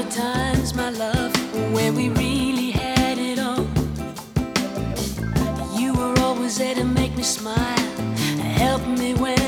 the times, my love, when we really had it on. You were always there to make me smile, help me when